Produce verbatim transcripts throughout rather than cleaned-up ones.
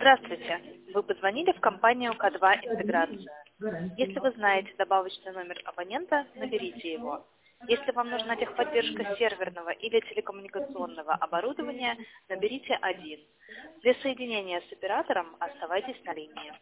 Здравствуйте. Вы позвонили в компанию К два Интеграция. Если вы знаете добавочный номер абонента, наберите его. Если вам нужна техподдержка серверного или телекоммуникационного оборудования, наберите один. Для соединения с оператором оставайтесь на линии.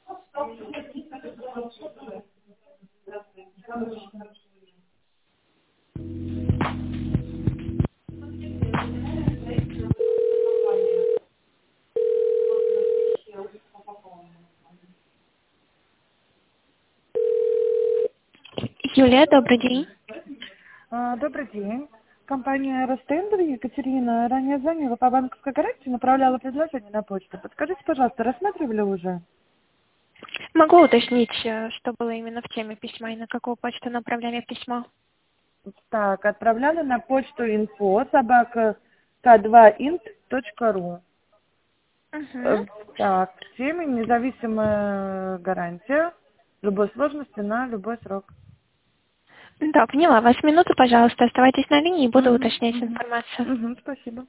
Юлия, добрый день. А, Добрый день. Компания Ростендер, Екатерина, ранее звонила по банковской гарантии, направляла предложение на почту. Подскажите, пожалуйста, рассматривали уже? Могу уточнить, э, что было именно в теме письма и на какую почту направляли письмо? Так, отправляли на почту инфо собака к два инт точка ру. Угу. Так, в теме независимая гарантия любой сложности на любой срок. Да, поняла вас. Минуту, пожалуйста, оставайтесь на линии и буду Угу, уточнять угу. информацию. Угу, спасибо.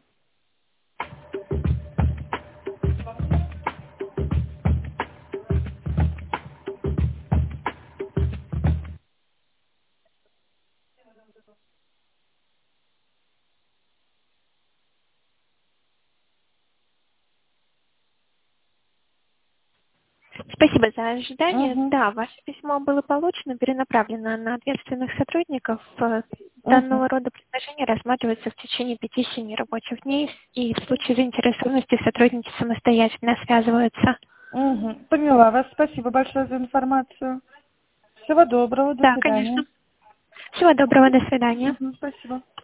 Спасибо за ожидание. Угу, Да, ваше письмо было получено, перенаправлено на ответственных сотрудников. Э, угу. Данного рода предложения рассматриваются в течение пяти-семи рабочих дней и в случае заинтересованности сотрудники самостоятельно связываются. Угу. Поняла вас. Спасибо большое за информацию. Всего доброго. До Да, свидания. конечно. Всего доброго, до свидания. Угу, спасибо.